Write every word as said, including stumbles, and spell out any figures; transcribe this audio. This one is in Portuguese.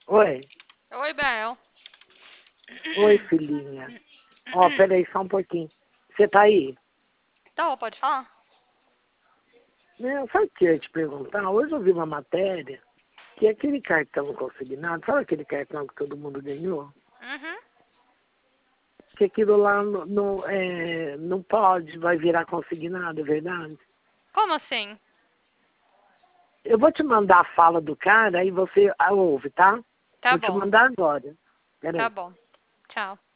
Oi. Oi, Bel. Oi, filhinha. Ó, peraí só um pouquinho. Você tá aí? Então, pode falar? Não, sabe o que eu ia te perguntar? Hoje eu vi uma matéria que aquele cartão consignado, sabe aquele cartão que todo mundo ganhou? Uhum. Que aquilo lá não, não, é, não pode, vai virar consignado, é verdade? Como assim? Eu vou te mandar a fala do cara, aí você ah, ouve, tá? Tá Vou te bom. mandar agora. Tá Peraí. bom. Tchau.